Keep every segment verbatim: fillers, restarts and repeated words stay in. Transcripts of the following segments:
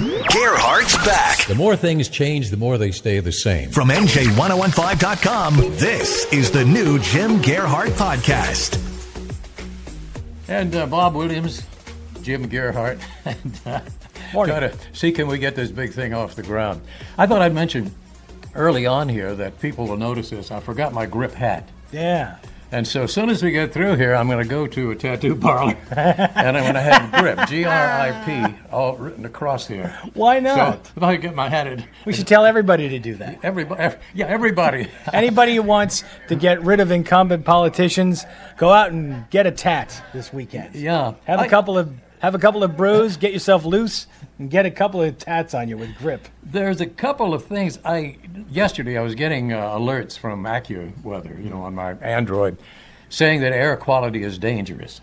Gerhardt's back. The more things change, the more they stay the same. From N J ten fifteen dot com, this is the new Jim Gerhardt Podcast. And uh, Bob Williams, Jim Gerhardt, and uh, try to see can we get this big thing off the ground. I thought I'd mention early on here that people will notice this. I forgot my grip hat. Yeah. And so as soon as we get through here, I'm going to go to a tattoo parlor, and I'm going to have grip, G R I P, all written across here. Why not? So if I get my hat in. We should tell everybody to do that. Everybody, every, yeah, everybody. Anybody who wants to get rid of incumbent politicians, go out and get a tat this weekend. Yeah. Have a I, couple of have a couple of brews, get yourself loose, and get a couple of tats on you with grip. There's a couple of things. I yesterday I was getting uh, alerts from AccuWeather, you know, on my Android, saying that air quality is dangerous.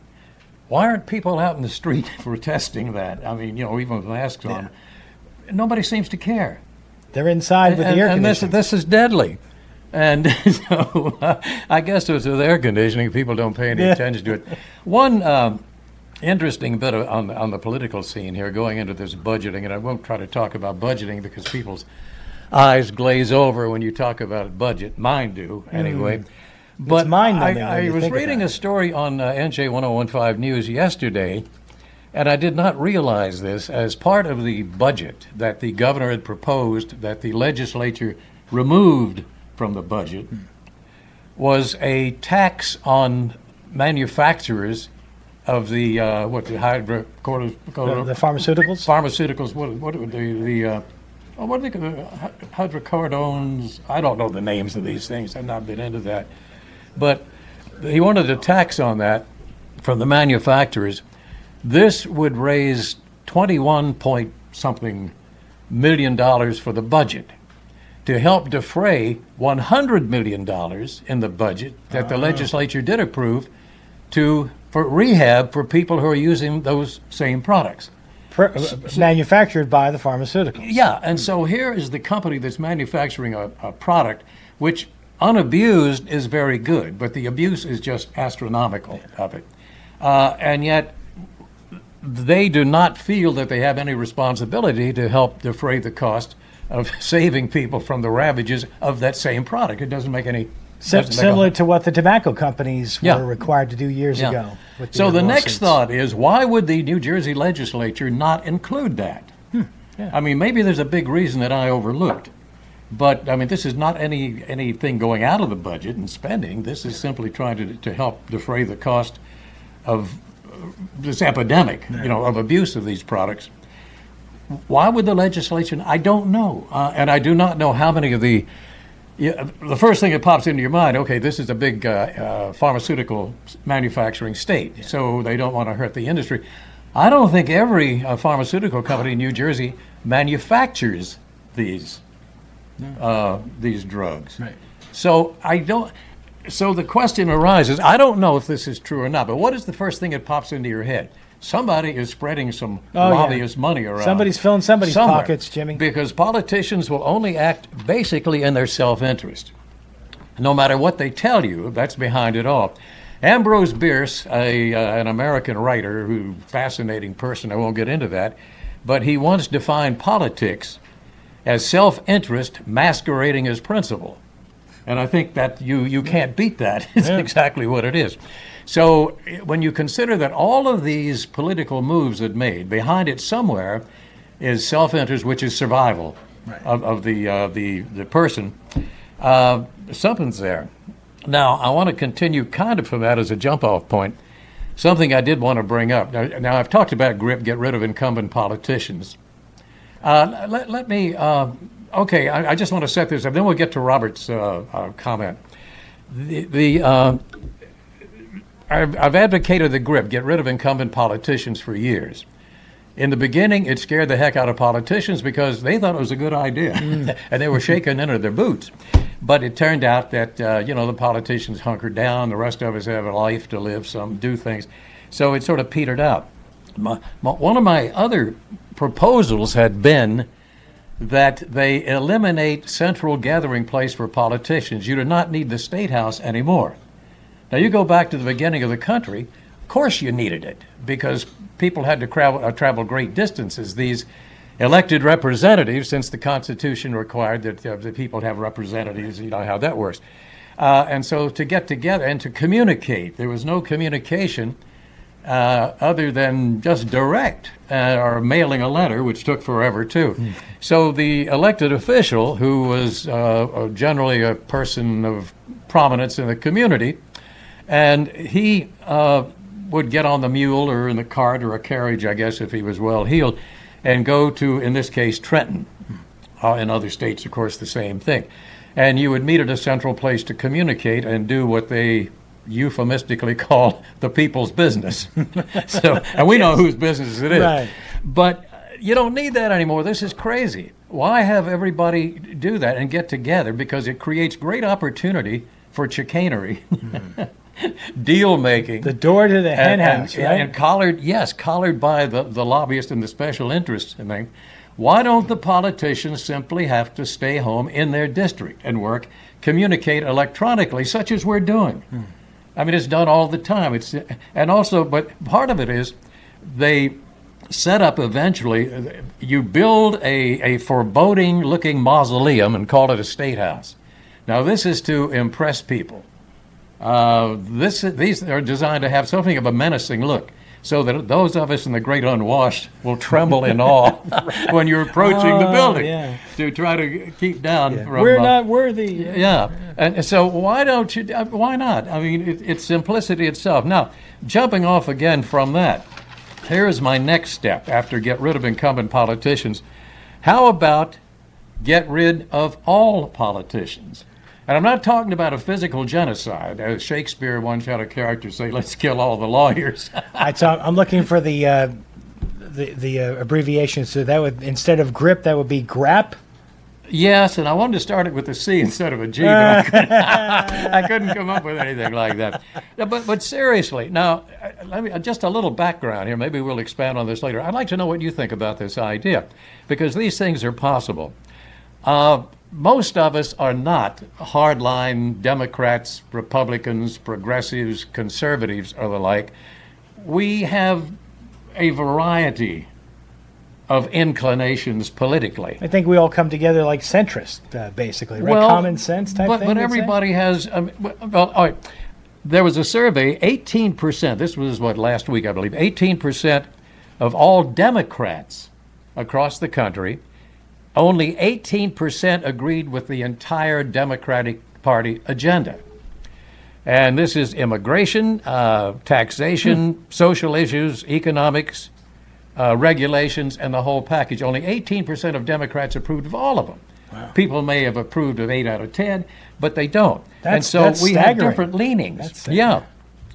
Why aren't people out in the street protesting that? I mean, you know, even with masks on, yeah. Nobody seems to care. They're inside with and, the air and conditioning. And this, this is deadly. And so uh, I guess it was with air conditioning, people don't pay any yeah. attention to it. One um, interesting bit of, on, on the political scene here, going into this budgeting, and I won't try to talk about budgeting because people's eyes glaze over when you talk about budget. Mine do, anyway. Mm. But it's mine, I, I was reading a story on uh, N J ten fifteen News yesterday, and I did not realize this as part of the budget that the governor had proposed that the legislature removed from the budget was a tax on manufacturers of the uh, what the hydro the, the pharmaceuticals pharmaceuticals what what the the uh, oh, what are they called? Hydrocordones? I don't know the names of these things. I've not been into that, but he wanted a tax on that from the manufacturers. This would raise twenty-one point something million dollars for the budget to help defray one hundred million dollars in the budget that the legislature did approve to for rehab for people who are using those same products. Per, uh, manufactured by the pharmaceuticals. Yeah, and so here is the company that's manufacturing a, a product which, unabused, is very good, but the abuse is just astronomical of it. Uh, and yet, they do not feel that they have any responsibility to help defray the cost of saving people from the ravages of that same product. It doesn't make any Sim- doesn't Similar make a, to what the tobacco companies yeah. were required to do years yeah. ago. With so the lawsuits. next thought is, why would the New Jersey legislature not include that? Hmm. Yeah. I mean, maybe there's a big reason that I overlooked. But, I mean, this is not any anything going out of the budget and spending. This is simply trying to to help defray the cost of this epidemic, you know, of abuse of these products. Why would the legislation? I don't know. Uh, and I do not know how many of the, yeah, the first thing that pops into your mind, okay, this is a big uh, uh, pharmaceutical manufacturing state, yeah. so they don't want to hurt the industry. I don't think every uh, pharmaceutical company in New Jersey manufactures these uh, these drugs. Right. So I don't. So the question arises, I don't know if this is true or not, but what is the first thing that pops into your head? Somebody is spreading some oh, lobbyist yeah. money around. Somebody's filling somebody's somewhere, pockets, Jimmy. Because politicians will only act basically in their self-interest. No matter what they tell you, that's behind it all. Ambrose Bierce, a, uh, an American writer, who fascinating person, I won't get into that, but he once defined politics as self-interest masquerading as principle. And I think that you, you can't beat that. It's yeah. exactly what it is. So when you consider that all of these political moves that made, behind it somewhere is self-interest, which is survival right. of, of the, uh, the, the person, uh, something's there. Now, I want to continue kind of from that as a jump-off point. Something I did want to bring up. Now, now I've talked about grip, get rid of incumbent politicians. Uh, let, let me... Uh, Okay, I, I just want to set this up. Then we'll get to Robert's uh, uh, comment. The, the uh, I've, I've advocated the grip, get rid of incumbent politicians for years. In the beginning, it scared the heck out of politicians because they thought it was a good idea, mm. and they were shaking into their boots. But it turned out that uh, you know the politicians hunkered down. The rest of us have a life to live, some do things. So it sort of petered out. My, my, one of my other proposals had been that they eliminate central gathering place for politicians. You do not need the State House anymore. Now, you go back to the beginning of the country, of course you needed it, because people had to travel, uh, travel great distances. These elected representatives, since the Constitution required that uh, the people have representatives. You know how that works. Uh, and so to get together and to communicate, there was no communication uh, other than just direct uh, or mailing a letter, which took forever too. Mm. So the elected official, who was uh, generally a person of prominence in the community, and he uh, would get on the mule or in the cart or a carriage, I guess, if he was well-heeled, and go to, in this case, Trenton. Uh, in other states, of course, the same thing. And you would meet at a central place to communicate and do what they euphemistically call the people's business. So, and we know whose business it is. Right. But you don't need that anymore. This is crazy. Why have everybody do that and get together? Because it creates great opportunity for chicanery, mm. deal making. The door to the hen and, house, and, right? And collared, yes, collared by the, the lobbyists and the special interests and things. Why don't the politicians simply have to stay home in their district and work, communicate electronically, such as we're doing? Hmm. I mean, it's done all the time. It's and also, but part of it is they set up eventually, you build a, a foreboding-looking mausoleum and call it a state house. Now, this is to impress people. Uh, this These are designed to have something of a menacing look, so that those of us in the great unwashed will tremble in awe when you're approaching oh, the building yeah. to try to keep down. Yeah. From, We're uh, not worthy. Yeah, and so why don't you? Uh, why not? I mean, it, it's simplicity itself. Now, jumping off again from that, here is my next step after get rid of incumbent politicians. How about get rid of all politicians? And I'm not talking about a physical genocide. As Shakespeare once had a character say, let's kill all the lawyers. I talk, I'm looking for the uh, the, the uh, abbreviation. So that would, instead of grip, that would be grap? Yes, and I wanted to start it with a C instead of a G, but I couldn't, I couldn't come up with anything like that. But, but seriously, now, let me, just a little background here. Maybe we'll expand on this later. I'd like to know what you think about this idea, because these things are possible. Uh, Most of us are not hardline Democrats, Republicans, progressives, conservatives, or the like. We have a variety of inclinations politically. I think we all come together like centrists, uh, basically, right? Well, Common sense type but, thing. But you'd everybody say? has, um, well, all right. There was a survey, eighteen percent, this was what, last week, I believe, eighteen percent of all Democrats across the country, only eighteen percent agreed with the entire Democratic Party agenda. And this is immigration, uh, taxation, hmm. social issues, economics, uh, regulations, and the whole package. Only eighteen percent of Democrats approved of all of them. Wow. People may have approved of eight out of ten, but they don't. That's, and so that's we staggering. have different leanings. That's yeah.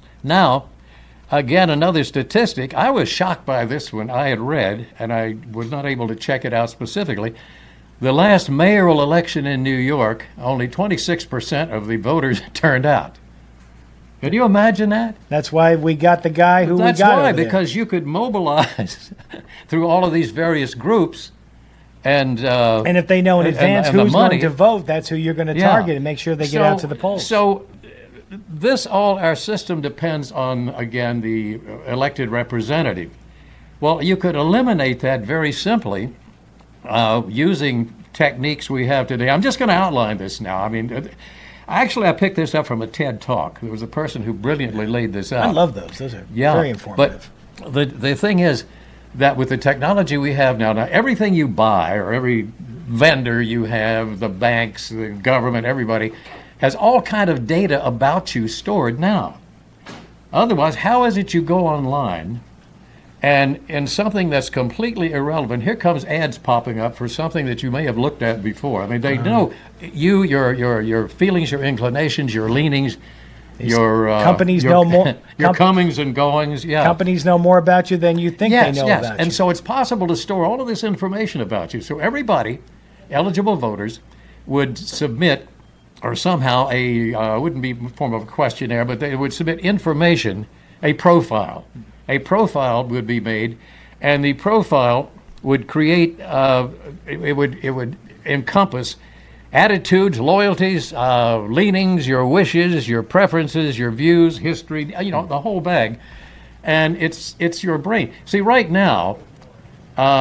Now, again, another statistic. I was shocked by this one I had read, and I was not able to check it out specifically. The last mayoral election in New York, only twenty-six percent of the voters turned out. Can you imagine that? That's why we got the guy who That's we got why, over because there. you could mobilize through all of these various groups, and uh, and if they know in and, advance and, and who's money, going to vote, that's who you're going to yeah. target and make sure they so, get out to the polls. So this all, our system depends on, again, the elected representative. Well, you could eliminate that very simply uh, using techniques we have today. I'm just going to outline this now. I mean, actually, I picked this up from a TED Talk. There was a person who brilliantly laid this out. I love those. Those are yeah, very informative. But the, the thing is that with the technology we have now, now everything you buy or every vendor you have, the banks, the government, everybody, has all kind of data about you stored now. Otherwise, how is it you go online and in something that's completely irrelevant, here comes ads popping up for something that you may have looked at before. I mean, they uh-huh. know you, your your your feelings, your inclinations, your leanings, These your uh, companies your, know more. your com- comings and goings. Yeah, companies know more about you than you think yes, they know yes. about and you. so it's possible to store all of this information about you. So everybody, eligible voters, would submit, or somehow a uh, wouldn't be in form of a questionnaire, but they would submit information, a profile. A profile would be made, and the profile would create. Uh, it, it would it would encompass attitudes, loyalties, uh, leanings, your wishes, your preferences, your views, history. You know, the whole bag, and it's it's your brain. See, right now, uh,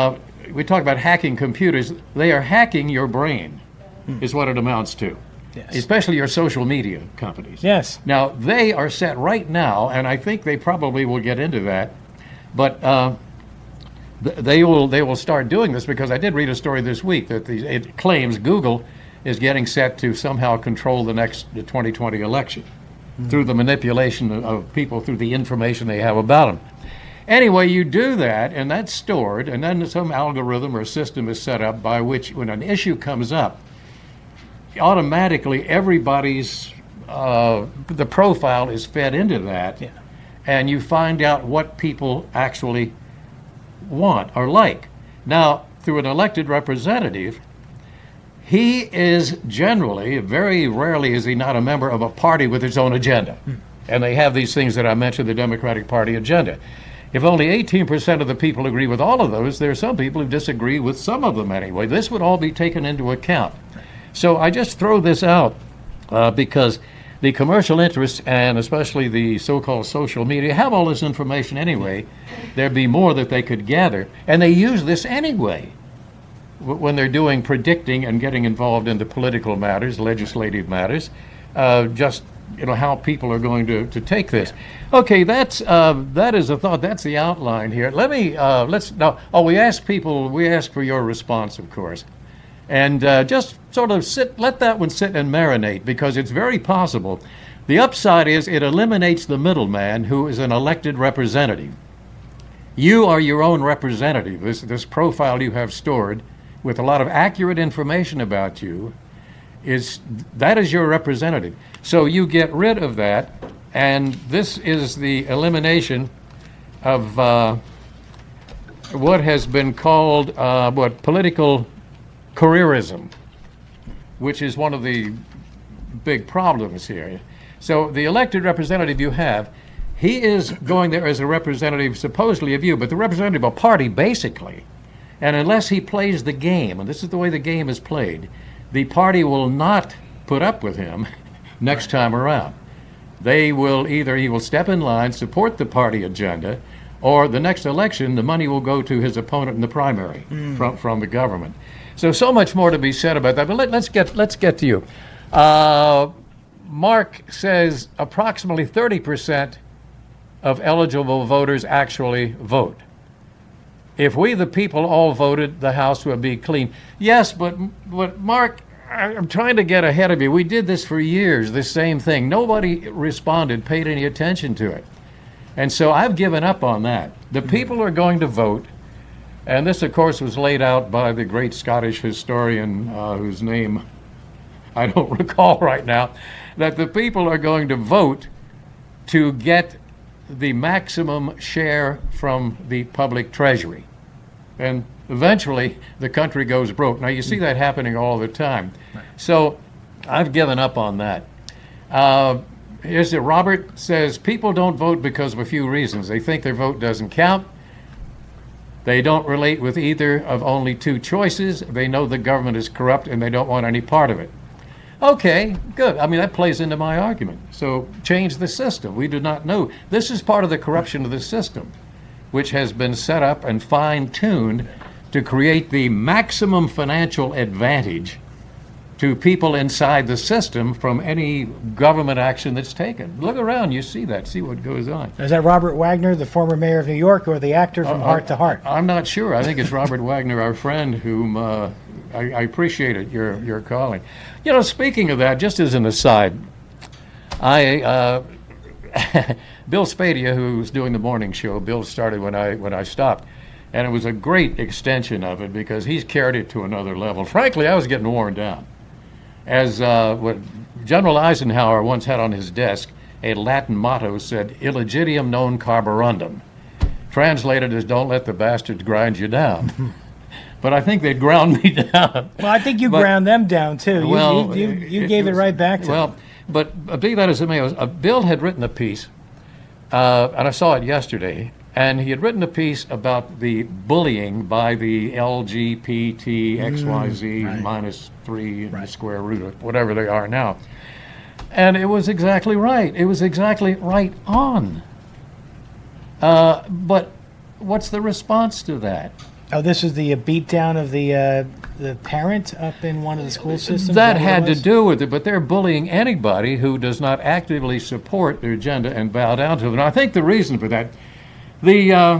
we talk about hacking computers. They are hacking your brain, hmm. is what it amounts to. Yes. Especially your social media companies. Yes. Now, they are set right now, and I think they probably will get into that, but uh, th- they will they will start doing this because I did read a story this week that the, it claims Google is getting set to somehow control the next the twenty twenty election mm. through the manipulation of, of people through the information they have about them. Anyway, you do that, and that's stored, and then some algorithm or system is set up by which when an issue comes up, automatically everybody's uh, the profile is fed into that, yeah. and you find out what people actually want or like. Now, through an elected representative, he is generally, very rarely is he not a member of a party with its own agenda. Hmm. And they have these things that I mentioned, the Democratic Party agenda. If only eighteen percent of the people agree with all of those, there are some people who disagree with some of them anyway. This would all be taken into account. So I just throw this out uh, because the commercial interests and especially the so-called social media have all this information anyway. There'd be more that they could gather, and they use this anyway w- when they're doing predicting and getting involved into political matters, legislative matters, uh, just you know how people are going to, to take this. Okay, that's uh, that is a thought. That's the outline here. Let me uh, let's now. Oh, we ask people. We ask for your response, of course. And uh, just sort of sit, let that one sit and marinate, because it's very possible. The upside is it eliminates the middleman who is an elected representative. You are your own representative. This, this profile you have stored with a lot of accurate information about you, is that is your representative. So you get rid of that, and this is the elimination of uh, what has been called uh, what political careerism, which is one of the big problems here. So the elected representative you have, he is going there as a representative supposedly of you, but the representative of a party basically. And unless he plays the game, and this is the way the game is played, the party will not put up with him next time around. They will either, he will step in line, support the party agenda, or the next election, the money will go to his opponent in the primary mm. from, from the government. So, so much more to be said about that. But let, let's get let's get to you. Uh, Mark says approximately thirty percent of eligible voters actually vote. If we, the people, all voted, the House would be clean. Yes, but but Mark, I'm trying to get ahead of you. We did this for years, this same thing. Nobody responded, paid any attention to it. And so I've given up on that. The people are going to vote. And this, of course, was laid out by the great Scottish historian, uh, whose name I don't recall right now, that the people are going to vote to get the maximum share from the public treasury. And eventually, the country goes broke. Now, you see that happening all the time. So I've given up on that. Uh, here's it. Robert says, people don't vote because of a few reasons. They think their vote doesn't count. They don't relate with either of only two choices. They know the government is corrupt and they don't want any part of it. Okay, good. I mean, that plays into my argument. So change the system. We do not know. This is part of the corruption of the system, which has been set up and fine-tuned to create the maximum financial advantage to people inside the system from any government action that's taken. Look around, you see that, see what goes on. Is that Robert Wagner, the former mayor of New York, or the actor from uh, Heart to Heart? I'm not sure. I think it's Robert Wagner, our friend, whom uh, I, I appreciate it, your, your calling. You know, speaking of that, just as an aside, I, uh, Bill Spadia, who's doing the morning show, Bill started when I when I stopped, and it was a great extension of it because he's carried it to another level. Frankly, I was getting worn down. As uh, what General Eisenhower once had on his desk, a Latin motto said, illegitium non carborundum, translated as don't let the bastards grind you down. But I think they'd ground me down. Well, I think you but, ground them down, too. You, well, you, you, you it, gave it, was, it right back to well, them. Well, but be that as it may, uh, Bill had written a piece, uh, and I saw it yesterday, and he had written a piece about the bullying by the L G B T X Y Z mm, right. minus three right. the square root of whatever they are now. And it was exactly right. It was exactly right on. Uh, but what's the response to that? Oh, this is the uh, beatdown of the uh, the parent up in one of the school systems? That Is what had it to was? do with it, but they're bullying anybody who does not actively support their agenda and bow down to them. And I think the reason for that, the uh,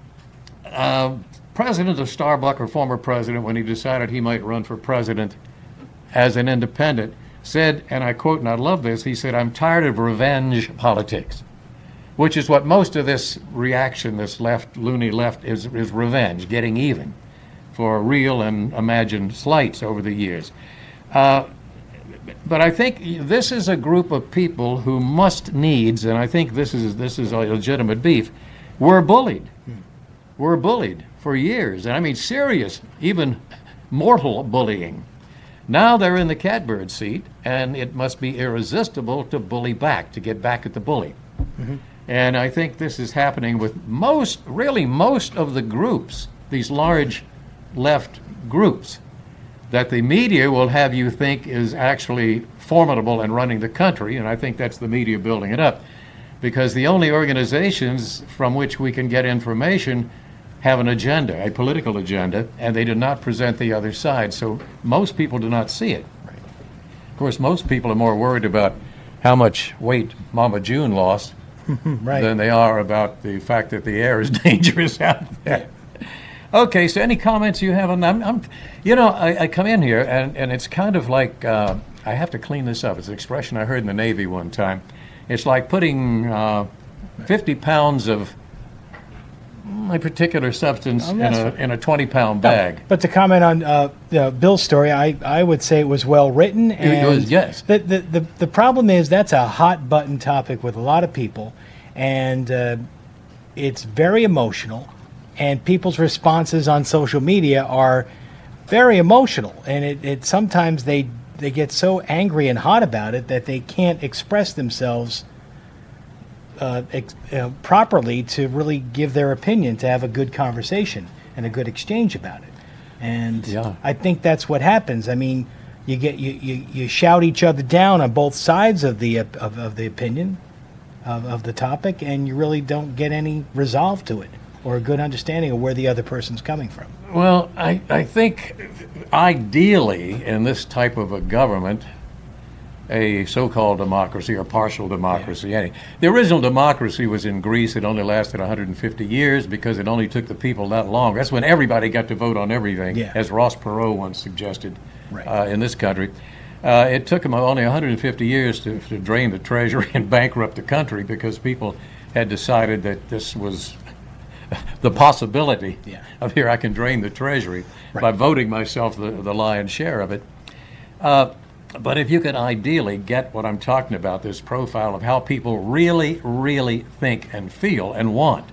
uh, president of Starbucks, or former president, when he decided he might run for president as an independent, said, and I quote, and I love this, he said, "I'm tired of revenge politics," which is what most of this reaction, this left, loony left, is, is revenge, getting even for real and imagined slights over the years. Uh, but I think this is a group of people who must needs, and I think this is this is a legitimate beef, were bullied. Were bullied for years, and I mean serious, even mortal bullying. Now they're in the catbird seat, and it must be irresistible to bully back, to get back at the bully. Mm-hmm. And I think this is happening with most, really most of the groups, these large left groups, that the media will have you think is actually formidable and running the country, and I think that's the media building it up. Because the only organizations from which we can get information have an agenda, a political agenda, and they do not present the other side. So most people do not see it. Right. Of course, most people are more worried about how much weight Mama June lost right. than they are about the fact that the air is dangerous out there. Okay, so any comments you have on that? I'm, I'm, you know, I, I come in here, and, and it's kind of like, uh, I have to clean this up. It's an expression I heard in the Navy one time. It's like putting uh, fifty pounds of a particular substance Oh, in that's a fine. in a twenty pound bag. But to comment on uh, uh, Bill's story, I, I would say it was well written. And was, yes. The, the, the, the problem is that's a hot button topic with a lot of people, and uh, it's very emotional, and people's responses on social media are very emotional, and it, it sometimes they they get so angry and hot about it that they can't express themselves Uh, ex- uh, properly to really give their opinion, to have a good conversation and a good exchange about it. And Yeah. I think that's what happens. I mean, you get you, you, you shout each other down on both sides of the of, of the opinion of, of the topic, and you really don't get any resolve to it or a good understanding of where the other person's coming from. Well, I, I think ideally in this type of a government, a so-called democracy or partial democracy. Yeah. The original democracy was in Greece. It only lasted one hundred fifty years because it only took the people that long. That's when everybody got to vote on everything, Yeah. as Ross Perot once suggested Right. uh, in this country. Uh, it took them only one hundred fifty years to, to drain the treasury and bankrupt the country because people had decided that this was the possibility Yeah. of here I can drain the treasury Right. by voting myself the, the lion's share of it. Uh, But if you could ideally get what I'm talking about, this profile of how people really, really think and feel and want,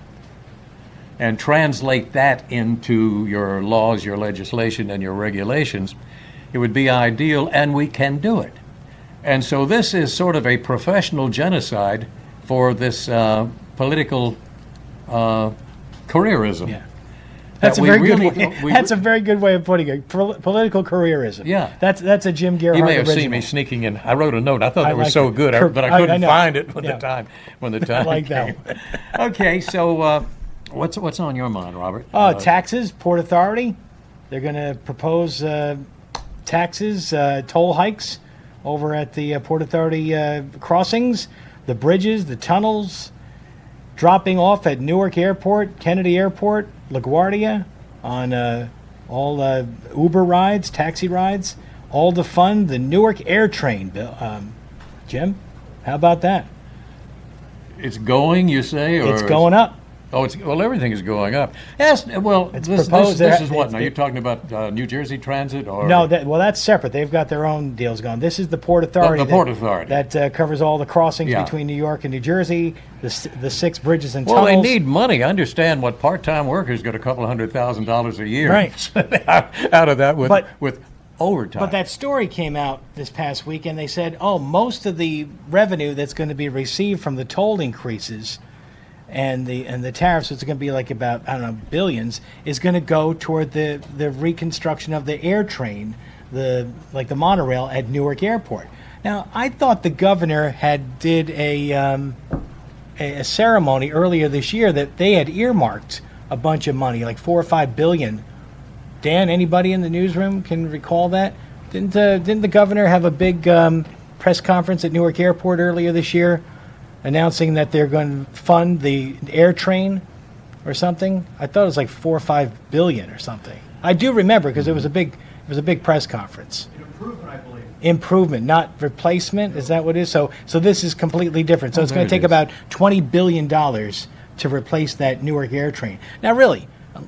and translate that into your laws, your legislation, and your regulations, it would be ideal, and we can do it. And so this is sort of a professional genocide for this uh, political uh, careerism. Yeah. That's a we very really- good. Way, we- that's a very good way of putting it. Pol- political careerism. Yeah. That's that's a Jim Gerhardt You may have original. seen me sneaking in. I wrote a note. I thought I it was like so it. good, I- Cur- but I I- I couldn't know. find it when Yeah. the time when the time like came. that Okay, so uh, what's what's on your mind, Robert? Uh, taxes, Port Authority. They're going to propose uh, taxes, uh, toll hikes over at the uh, Port Authority uh, crossings, the bridges, the tunnels, dropping off at Newark Airport, Kennedy Airport, LaGuardia, on uh, all uh, Uber rides, taxi rides, all to fund the Newark Air Train. Bill, um, Jim, how about that? It's going, you say, or It's going up. Oh, it's well. Everything is going up. Yes. Well, It's this, this, proposed this that- is what? it's- Now you're talking about uh, New Jersey Transit, or No, that, well, that's separate. They've got their own deals going. This is the Port Authority. the Port that, Authority. That uh, covers all the crossings Yeah. between New York and New Jersey, the, s- the six bridges and Well, tunnels. they need money. I understand what part-time workers get a couple of hundred thousand dollars a year Right. out of that with But- with overtime. But that story came out this past week, and they said, oh, most of the revenue that's going to be received from the toll increases and the and the tariffs, it's going to be like about, I don't know, billions, is going to go toward the, the reconstruction of the air train, the like the monorail at Newark Airport. Now, I thought the governor had did a, um, a, a ceremony earlier this year that they had earmarked a bunch of money, like four or five billion. Dan, anybody in the newsroom can recall that? Didn't uh, didn't the governor have a big um, press conference at Newark Airport earlier this year, announcing that they're going to fund the air train or something? I thought it was like four or five billion or something. I do remember because it was a big it was a big press conference. Improvement, I believe. Improvement, not replacement. Is that what it is? So so this is completely different. So Oh, it's going there to it take is. about twenty billion dollars to replace that Newark Air train. Now, really, um,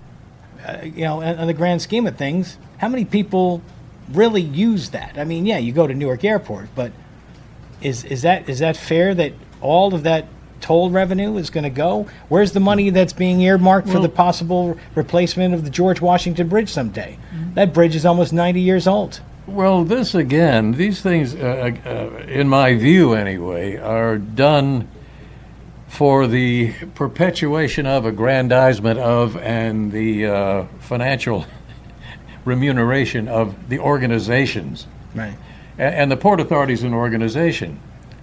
uh, you know, in, in the grand scheme of things, how many people really use that? I mean, yeah, you go to Newark Airport, but is is that is that fair that all of that toll revenue is going to go? Where's the money that's being earmarked for Well- the possible replacement of the George Washington Bridge someday? That bridge is almost ninety years old. Well, this again, these things, uh, uh, in my view anyway, are done for the perpetuation of, aggrandizement of, and the uh, financial remuneration of the organizations. Right. A- And the Port Authority is an organization.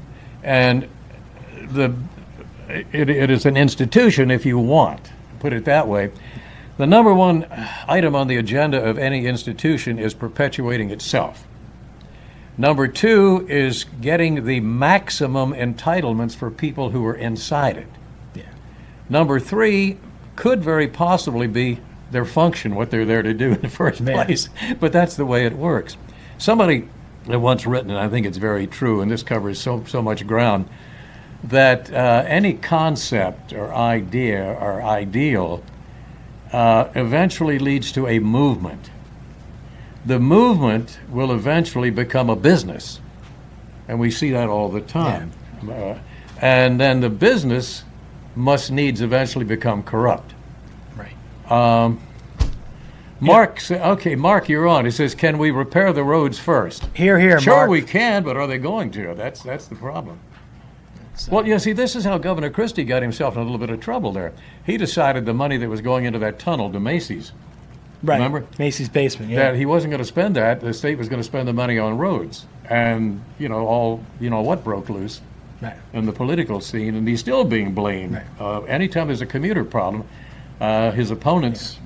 And the it, it is an institution, if you want, put it that way. The number one item on the agenda of any institution is perpetuating itself. Number two is getting the maximum entitlements for people who are inside it. Yeah. Number three could very possibly be their function, what they're there to do in the first Yeah. place. But that's the way it works. Somebody had once written, and I think it's very true, and this covers so, so much ground, that uh, any concept or idea or ideal uh, eventually leads to a movement. The movement will eventually become a business, and we see that all the time. Uh, and then the business must needs eventually become corrupt. Right. Mark, sa- okay, Mark, you're on. He says, "Can we repair the roads first?" Here, here, Sure, Mark. we can, but are they going to? That's that's the problem. Well, you see, this is how Governor Christie got himself in a little bit of trouble there. He decided the money that was going into that tunnel to Macy's, Right. remember? Macy's basement. Yeah. that he wasn't going to spend that. The state was going to spend the money on roads, and you know all you know what broke loose Right. in the political scene, and he's still being blamed. Right. Uh, anytime there's a commuter problem, uh, his opponents,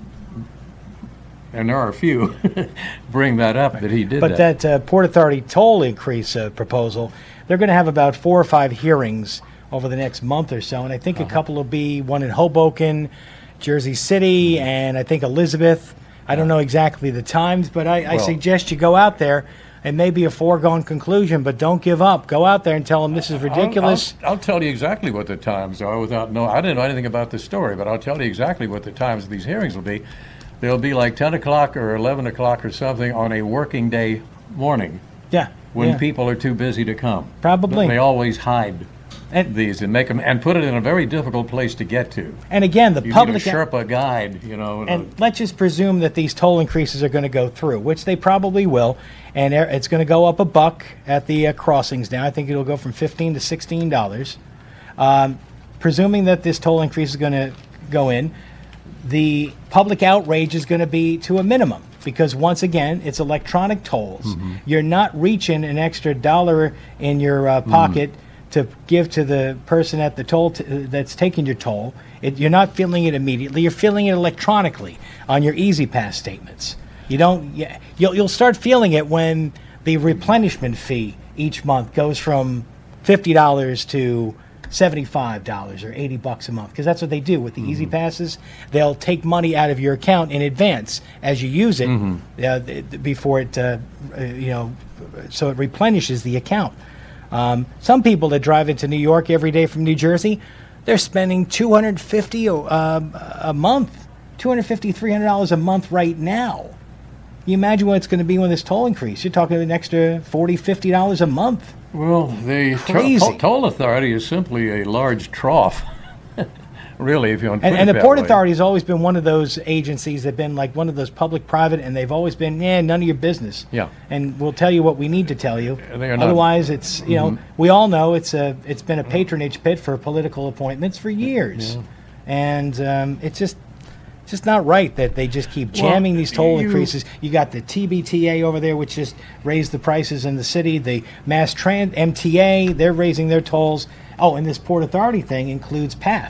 and there are a few, bring that up that he did But that. that uh, Port Authority toll increase uh, proposal, they're going to have about four or five hearings over the next month or so, and I think Uh-huh. a couple will be one in Hoboken, Jersey City, and I think Elizabeth. I don't know exactly the times, but I, I Well- suggest you go out there. It may be a foregone conclusion, but don't give up. Go out there and tell them this is I'll- ridiculous. I'll, I'll tell you exactly what the times are without know. I didn't know anything about the story, but I'll tell you exactly what the times of these hearings will be. They'll be like ten o'clock or eleven o'clock or something on a working day morning yeah. when yeah. people are too busy to come. Probably. They always hide And- these and make them and put it in a very difficult place to get to. And again, the You public. need a Sherpa guide, you know. and a- And let's just presume that these toll increases are going to go through, which they probably will, and er- it's going to go up a buck at the uh, crossings now. I think it'll go from fifteen to sixteen dollars. Um, presuming that this toll increase is going to go in, the public outrage is going to be to a minimum because once again, it's electronic tolls. You're not reaching an extra dollar in your uh, pocket to give to the person at the toll t- that's taking your toll. It, you're not feeling it immediately. You're feeling it electronically on your Easy Pass statements. You don't. Yeah, you'll you'll start feeling it when the replenishment fee each month goes from fifty dollars to seventy-five dollars or eighty bucks a month, because that's what they do with the Easy Passes. They'll take money out of your account in advance as you use it uh, th- before it, uh, uh, you know, so it replenishes the account. Um, some people that drive into New York every day from New Jersey, they're spending two hundred fifty dollars um, a month, two hundred fifty dollars, three hundred dollars a month right now. You imagine what it's going to be when this toll increase. You're talking an extra forty dollars, fifty dollars a month. Well, the to- Crazy. toll, toll authority is simply a large trough, really, if you want to And, put and it the that Port way. Authority has always been one of those agencies that have been like one of those public-private, and they've always been, yeah, none of your business. Yeah. And we'll tell you what we need to tell you. And they are not- Mm-hmm. Otherwise, it's, you know, we all know it's a it's been a patronage pit for political appointments for years. And um, it's just just not right that they just keep jamming these toll you- increases. You got the T B T A over there, which just raised the prices in the city. The Mass Trans M T A, they're raising their tolls. Oh, and this Port Authority thing includes P A T H.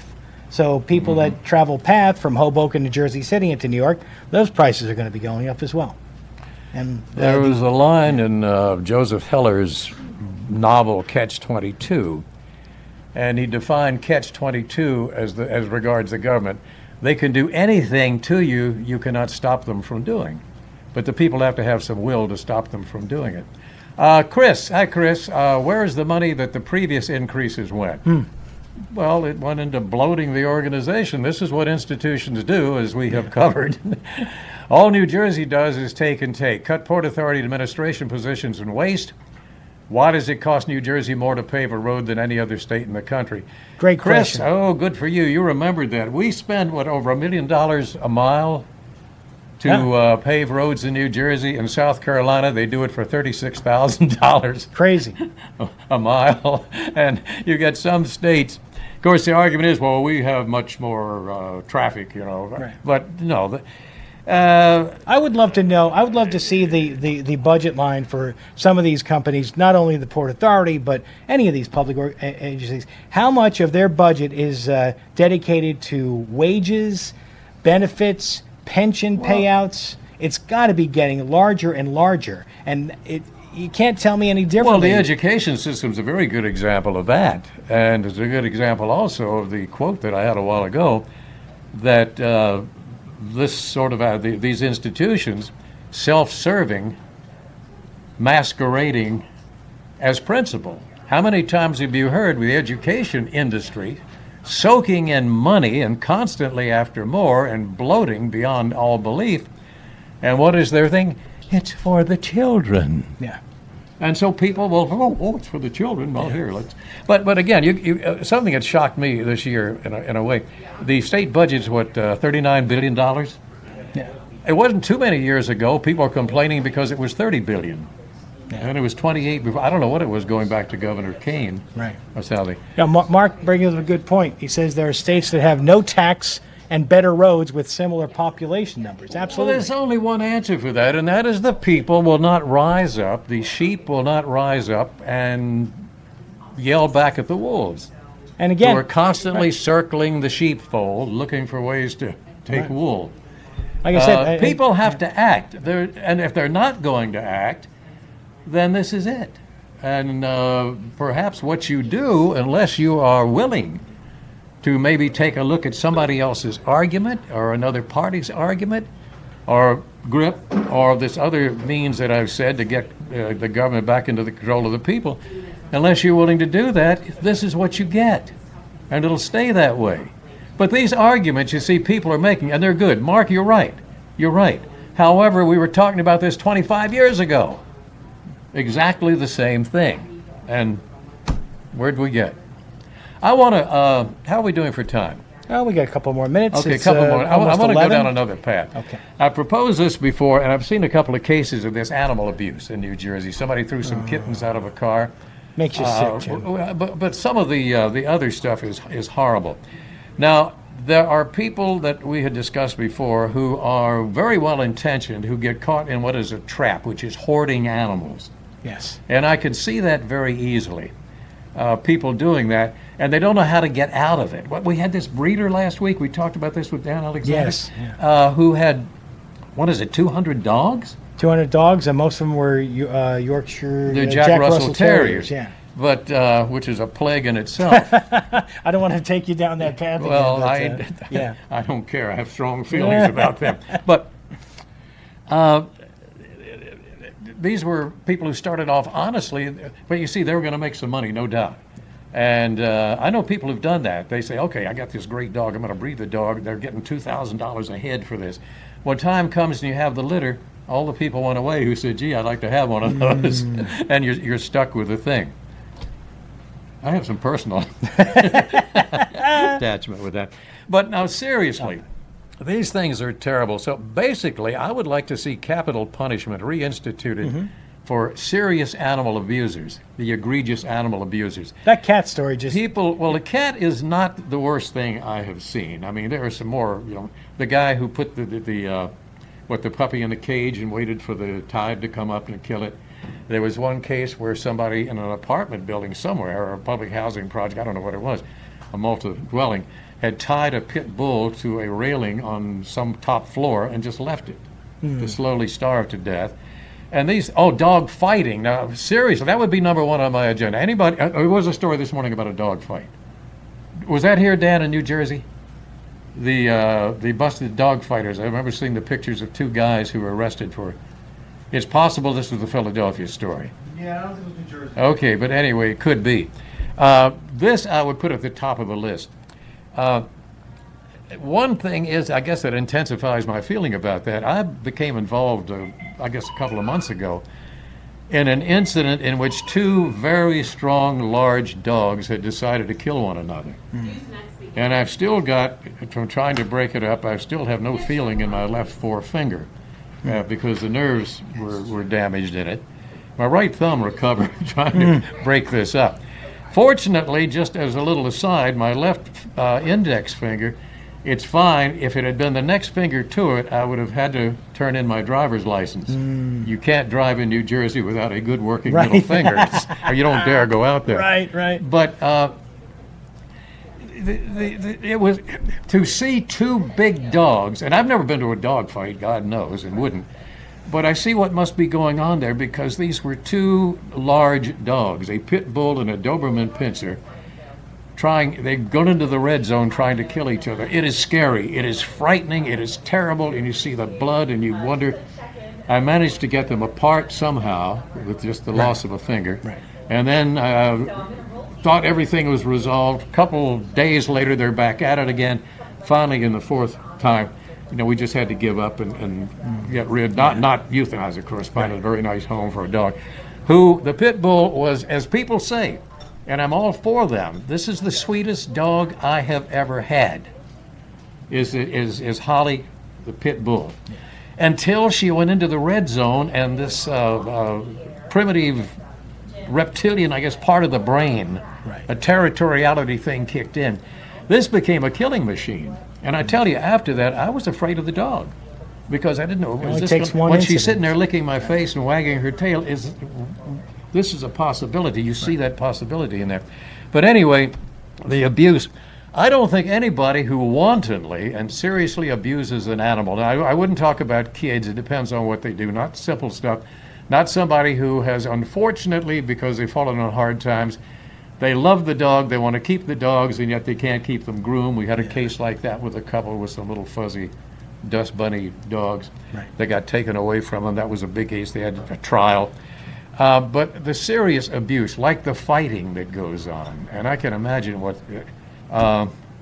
So people Mm-hmm. that travel path from Hoboken to Jersey City into New York, those prices are going to be going up as well. And uh, There was a line in uh, Joseph Heller's novel Catch twenty-two, and he defined Catch twenty-two as the, as regards the government. They can do anything to you you cannot stop them from doing, but the people have to have some will to stop them from doing it. Uh, Chris, hi Chris, uh, where is the money that the previous increases went? Hmm. Well, it went into bloating the organization. This is what institutions do, as we have covered. All New Jersey does is take and take. Cut Port Authority administration positions and waste. Why does it cost New Jersey more to pave a road than any other state in the country? Great Chris, question. oh, good for you. You remembered that. We spend, what, over a million dollars a mile to Yeah. uh, pave roads in New Jersey. In South Carolina, they do it for thirty-six thousand dollars Crazy. a mile. And you get some states. Of course, the argument is, well, we have much more uh, traffic, you know. Right. But no, the, uh, I would love to know, I would love to see the, the, the budget line for some of these companies, not only the Port Authority, but any of these public or, a- agencies. How much of their budget is uh, dedicated to wages, benefits, pension payouts? It's got to be getting larger and larger. And it, you can't tell me any well, differently. the education system's a very good example of that. And it's a good example also of the quote that I had a while ago, that uh, this sort of, uh, the, these institutions, self-serving, masquerading as principle. How many times have you heard with the education industry soaking in money and constantly after more and bloating beyond all belief? And what is their thing? It's for the children. Yeah. And so people will, oh, oh it's for the children. Well, here, let's. But but again, you, you, uh, something that shocked me this year in a, in a way, the state budget's what, uh, thirty-nine billion dollars? Yeah. It wasn't too many years ago. People were complaining because it was thirty billion dollars. And it was twenty-eight before. I don't know what it was going back to Governor Kane. Right. That's how they. Now, Ma- Mark brings up a good point. He says there are states that have no tax and better roads with similar population numbers. Well, Absolutely. there's only one answer for that, and that is the people will not rise up, the sheep will not rise up and yell back at the wolves. and Who again, are constantly circling the sheepfold, looking for ways to take Right. wool. like I said, Uh, I- people have to act. They're, and if they're not going to act, then this is it. And uh, perhaps what you do, unless you are willing to maybe take a look at somebody else's argument or another party's argument or grip or this other means that I've said to get uh, the government back into the control of the people, unless you're willing to do that, this is what you get. And it'll stay that way. But these arguments, you see, people are making, and they're good. Mark, you're right. You're right. However, we were talking about this twenty-five years ago. Exactly the same thing. And where'd we get? I want to, uh, how are we doing for time? oh, we got a couple more minutes. Okay, a It's, couple uh, more. I, almost want to go eleven. down another path. Okay. I've proposed this before, and I've seen a couple of cases of this animal abuse in New Jersey. Somebody threw some kittens out of a car. Makes you Uh, sick, Jim. w- w- but but some of the uh, the other stuff is is horrible. Now there are people that we had discussed before who are very well intentioned who get caught in what is a trap, which is hoarding animals, Yes. and I can see that very easily. Uh, people doing that, and they don't know how to get out of it. What we had this breeder last week. We talked about this with Dan Alexander, Yes, uh, who had what is it, two hundred dogs? two hundred dogs, and most of them were uh, Yorkshire They're uh, Jack, Russell, Terriers. Yeah. But uh, which is a plague in itself. I don't want to take you down that path Well, again. but, I, uh, yeah. I don't care. I have strong feelings about them. But uh, these were people who started off honestly, but you see, they were going to make some money, no doubt. And uh, I know people who've done that. They say, okay, I got this great dog. I'm going to breed the dog. They're getting two thousand dollars a head for this. When time comes and you have the litter, all the people went away who said, gee, I'd like to have one of those. Mm. And you're, you're stuck with the thing. I have some personal attachment with that. But now, seriously, these things are terrible. So basically, I would like to see capital punishment reinstituted Mm-hmm. for serious animal abusers, the egregious animal abusers. That cat story just People, well, the cat is not the worst thing I have seen. I mean, there are some more, you know, the guy who put the, the, the uh, what, the puppy in the cage and waited for the tide to come up and kill it. There was one case where somebody in an apartment building somewhere, or a public housing project, I don't know what it was, a multi-dwelling, had tied a pit bull to a railing on some top floor and just left it mm. to slowly starve to death. And these, oh, dog fighting. Now, seriously, that would be number one on my agenda. Anybody, uh, there was a story this morning about a dog fight. Was that here, Dan, in New Jersey? The uh, the busted dog fighters. I remember seeing the pictures of two guys who were arrested for. It's possible this was the Philadelphia story. Yeah, I don't think it was New Jersey. Okay, but anyway, it could be. Uh, this I would put at the top of the list. Uh, one thing is, I guess that intensifies my feeling about that. I became involved, uh, I guess, a couple of months ago in an incident in which two very strong, large dogs had decided to kill one another. Mm. And I've still got, from trying to break it up, I still have no feeling in my left forefinger uh, because the nerves were, were damaged in it. My right thumb recovered trying to mm. break this up. Fortunately, just as a little aside, my left uh, index finger, it's fine. If it had been the next finger to it, I would have had to turn in my driver's license. Mm. You can't drive in New Jersey without a good working right. middle finger, or you don't dare go out there. Right, right. But uh, the, the, the, it was to see two big dogs, and I've never been to a dog fight, God knows, and wouldn't. But I see what must be going on there because these were two large dogs, a pit bull and a Doberman Pinscher, trying, they've gone into the red zone trying to kill each other. It is scary, it is frightening, it is terrible, and you see the blood and you wonder. I managed to get them apart somehow with just the right. loss of a finger. Right. And then uh, thought everything was resolved. A couple days later, they're back at it again. Finally, in the fourth time, you know, we just had to give up and, and get rid, not not euthanize, of course, find a very nice home for a dog. Who, the pit bull was, as people say, and I'm all for them, this is the sweetest dog I have ever had, is is is Holly, the pit bull. Until she went into the red zone and this uh, uh, primitive reptilian, I guess, part of the brain, right. a territoriality thing kicked in. This became a killing machine. And I tell you, after that, I was afraid of the dog because I didn't know. It this takes gonna, one when incident. she's sitting there licking my face and wagging her tail, is this is a possibility. You see that possibility in there. But anyway, the abuse. I don't think anybody who wantonly and seriously abuses an animal. Now, I, I wouldn't talk about kids. It depends on what they do. Not simple stuff. Not somebody who has, unfortunately, because they've fallen on hard times, they love the dog, they want to keep the dogs, and yet they can't keep them groomed. We had a yeah. case like that with a couple with some little fuzzy dust bunny dogs right. that got taken away from them. That was a big case. They had a trial. Uh, but the serious abuse, like the fighting that goes on, and I can imagine what... Uh,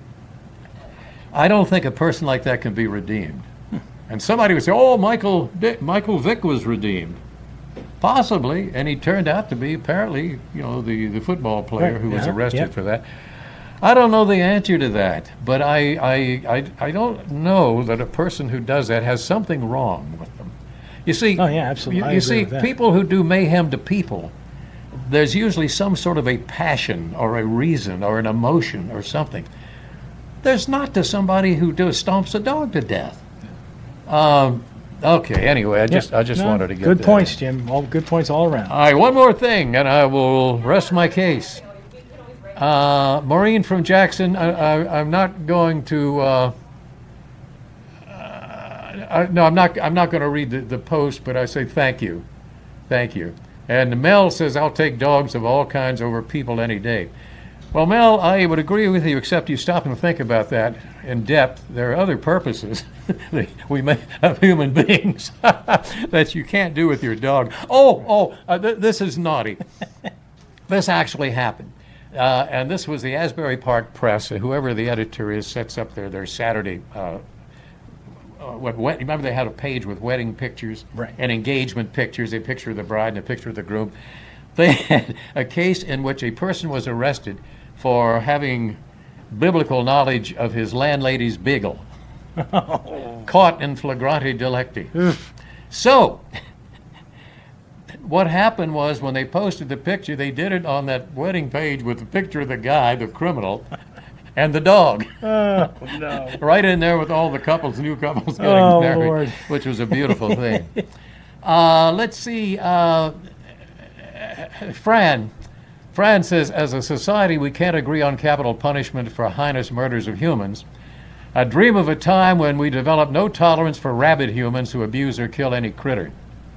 I don't think a person like that can be redeemed. Hmm. And somebody would say, oh, Michael, Dick, Michael Vick was redeemed. Possibly, and he turned out to be apparently, you know, the, the football player right. who was yeah. arrested yeah. for that. I don't know the answer to that, but I, I, I, I don't know that a person who does that has something wrong with them. You see, oh, yeah, absolutely. You, I you agree see, with that. people who do mayhem to people, there's usually some sort of a passion or a reason or an emotion or something. There's not to somebody who does stomps a dog to death. Um, Okay, anyway, I just yeah. I just no, wanted to get good that. points, Jim. All good points all around. All right, one more thing, and I will rest my case. Uh, Maureen from Jackson, I, I, I'm not going to. Uh, uh, I, no, I'm not. I'm not going to read the, the post, but I say thank you, thank you. And Mel says I'll take dogs of all kinds over people any day. Well, Mel, I would agree with you, except you stop and think about that in depth. There are other purposes we may have human beings that you can't do with your dog. Oh, oh, uh, th- this is naughty. This actually happened. Uh, and this was the Asbury Park Press. Uh, whoever the editor is sets up their, their Saturday. Uh, uh, what, what, remember they had a page with wedding pictures right. and engagement pictures, a picture of the bride and a picture of the groom. They had a case in which a person was arrested for having biblical knowledge of his landlady's beagle, oh. caught in flagrante delicti. So, what happened was when they posted the picture, they did it on that wedding page with the picture of the guy, the criminal, and the dog. Oh, no. Right in there with all the couples, new couples getting oh, married, Lord. Which was a beautiful thing. uh, let's see. Uh, Fran. Fran says, as a society, we can't agree on capital punishment for heinous murders of humans. I dream of a time when we develop no tolerance for rabid humans who abuse or kill any critter.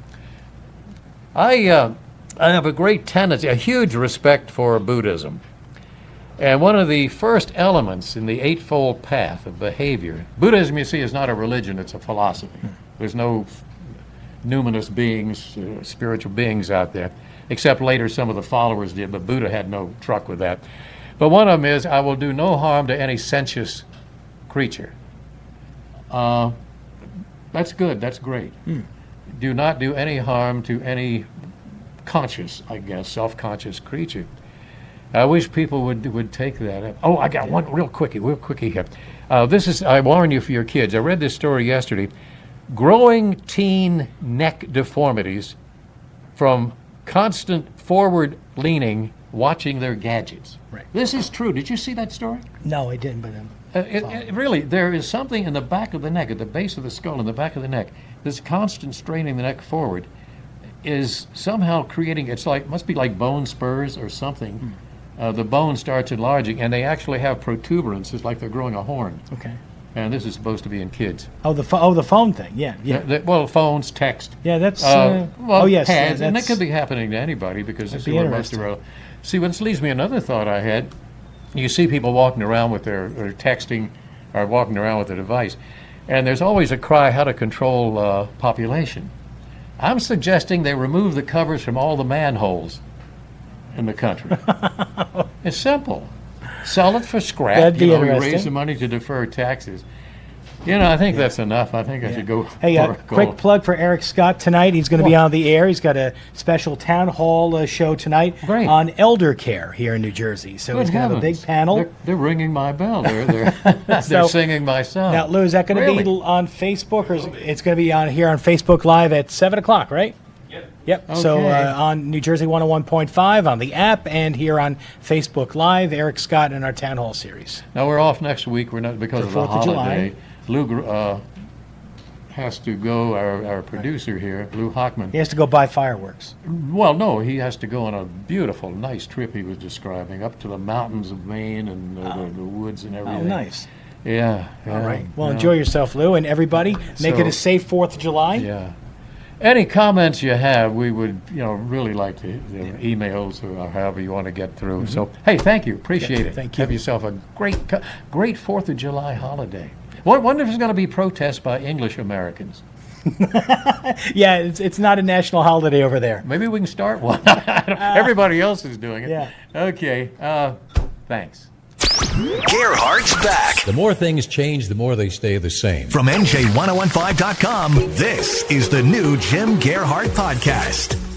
I, uh, I have a great tendency, a huge respect for Buddhism. And one of the first elements in the Eightfold Path of behavior, Buddhism, you see, is not a religion, it's a philosophy. There's no numinous beings, uh, spiritual beings out there, except later some of the followers did, but Buddha had no truck with that. But one of them is, I will do no harm to any sensuous creature. Uh, that's good, that's great. Mm. Do not do any harm to any conscious, I guess, self-conscious creature. I wish people would would take that up. Oh, I got one real quickie, real quickie here. Uh, this is, I warn you for your kids. I read this story yesterday. Growing teen neck deformities from constant forward leaning, watching their gadgets. Right. This is true. Did you see that story? No, I didn't, but um, uh, it, it, really, there is something in the back of the neck, at the base of the skull, in the back of the neck. This constant straining the neck forward is somehow creating, it's like, must be like bone spurs or something. Hmm. Uh, the bone starts enlarging, and they actually have protuberances like they're growing a horn. Okay. And this is supposed to be in kids. Oh, the pho- oh the phone thing, yeah, yeah. The, the, well, phones, text. Yeah, that's. Uh, uh, well, oh yes, pads, yeah, and that could be happening to anybody because this is what most of our. See, this leads me another thought I had. You see people walking around with their or texting, or walking around with their device, and there's always a cry how to control uh, population. I'm suggesting they remove the covers from all the manholes in the country. It's simple. Sell it for scrap. That'd be you know, you interesting. raise the money to defer taxes. You know, I think yeah. that's enough. I think I yeah. should go. Hey, uh, quick plug for Eric Scott tonight. He's going to be on the air. He's got a special town hall uh, show tonight Great. on elder care here in New Jersey. So Good he's going to have a big panel. They're, they're ringing my bell. They're they're, they're so, singing my song. Now, Lou, is that going to really? be on Facebook, or is it's going to be on here on Facebook Live at seven o'clock, right? Yep. Yep. Okay. So uh, on New Jersey one oh one point five on the app and here on Facebook Live, Eric Scott in our Town Hall series. Now we're off next week. We're not because For of the Fourth of holiday. July. Lou uh, has to go. Our, our producer here, Lou Hockman. He has to go buy fireworks. Well, no, he has to go on a beautiful, nice trip he was describing up to the mountains of Maine and uh, oh. the, the woods and everything. Oh, nice. Yeah. yeah All right. Well, yeah. enjoy yourself, Lou, and everybody. Make So, it a safe Fourth of July. Yeah. Any comments you have, we would, you know, really like to, you know, emails or however you want to get through. Mm-hmm. So, hey, thank you. Appreciate yeah, it. Thank you. Have yourself a great, great Fourth of July holiday. What, wonder if there's going to be protests by English Americans. Yeah, it's it's not a national holiday over there. Maybe we can start one. Everybody else is doing it. Yeah. Okay. Uh, thanks. Gerhardt's back. The more things change, the more they stay the same. From N J ten fifteen dot com, this is the new Jim Gerhardt Podcast.